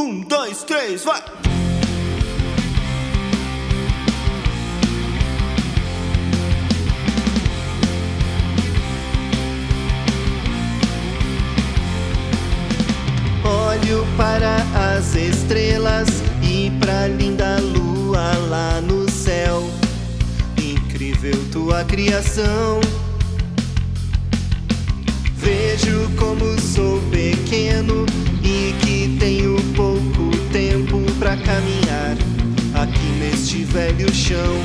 2, 3, vai! Olho para as estrelas e pra linda lua lá no céu. Incrível tua criação. Vejo como sou pequeno e que tenho pouco tempo pra caminhar aqui neste velho chão.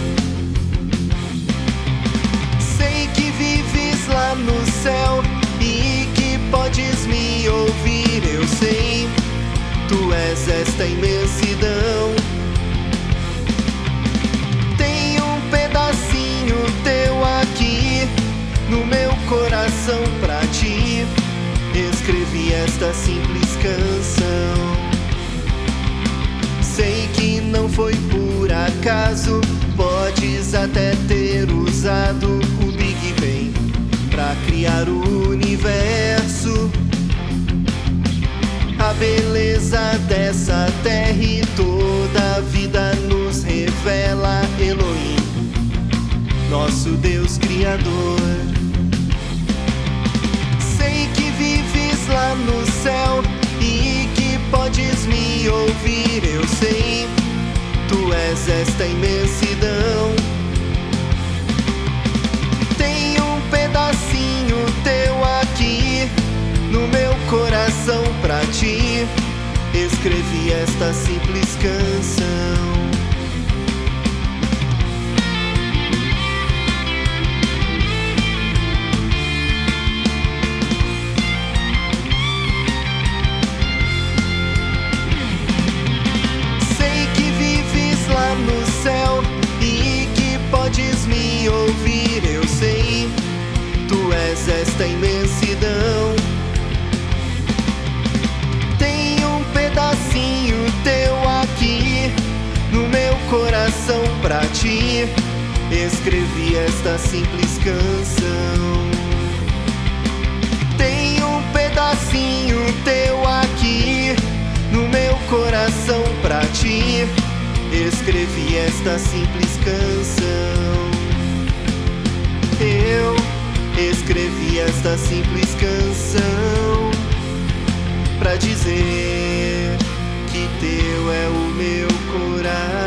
Sei que vives lá no céu e que podes me ouvir, eu sei. Tu és esta imensidão. Tem um pedacinho teu aqui no meu coração pra ti. Escrevi esta simples canção. Sei que não foi por acaso. Podes até ter usado o Big Bang pra criar o universo. A beleza dessa terra e toda a vida nos revela Elohim, nosso Deus Criador. Sei que vives lá no céu e que podes me ouvir, eu sei. Tu és esta imensidão. Tem um pedacinho teu aqui no meu coração pra ti. Escrevi esta simples canção. Sei que vives lá no céu e que podes me ouvir, eu sei. Tu és esta imensidão. Teu aqui no meu coração pra ti. Escrevi esta simples canção. Tem um pedacinho teu aqui no meu coração pra ti. Escrevi esta simples canção. Eu escrevi esta simples canção pra dizer que teu é o meu coração.